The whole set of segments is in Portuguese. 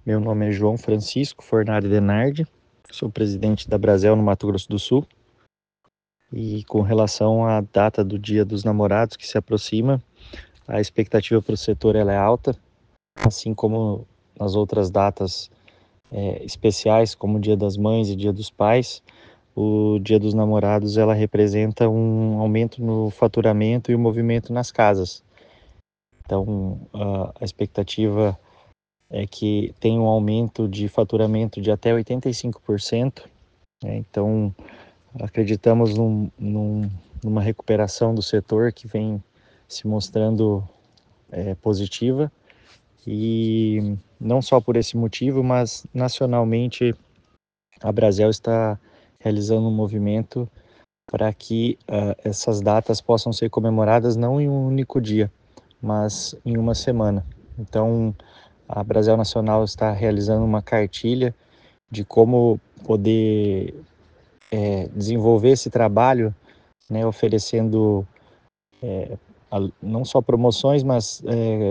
Meu nome é João Francisco Fornari Denardi, sou presidente da Brasel no Mato Grosso do Sul. E com relação à data do Dia dos Namorados que se aproxima, a expectativa para o setor ela é alta, assim como nas outras datas especiais, como o Dia das Mães e Dia dos Pais. O Dia dos Namorados ela representa um aumento no faturamento e o movimento nas casas. Então, a expectativa é que tem um aumento de faturamento de até 85%. Então, acreditamos numa recuperação do setor que vem se mostrando positiva, e não só por esse motivo, mas nacionalmente a Brasel está realizando um movimento para que essas datas possam ser comemoradas não em um único dia, mas em uma semana. Então, a Brasel Nacional está realizando uma cartilha de como poder desenvolver esse trabalho, né, oferecendo não só promoções, mas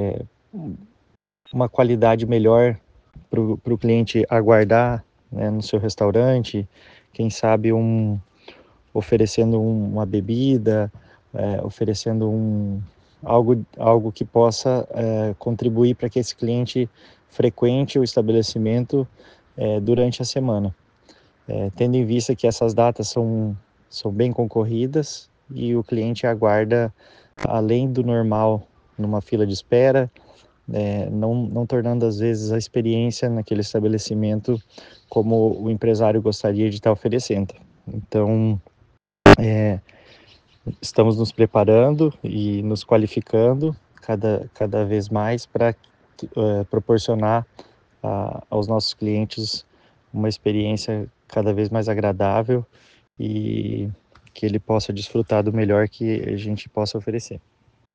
uma qualidade melhor para o cliente aguardar, né, no seu restaurante, quem sabe oferecendo uma bebida, oferecendo algo que possa contribuir para que esse cliente frequente o estabelecimento durante a semana. Tendo em vista que essas datas são bem concorridas e o cliente aguarda além do normal numa fila de espera, não tornando às vezes a experiência naquele estabelecimento como o empresário gostaria de estar oferecendo. Então, estamos nos preparando e nos qualificando cada vez mais para proporcionar aos nossos clientes uma experiência cada vez mais agradável e que ele possa desfrutar do melhor que a gente possa oferecer.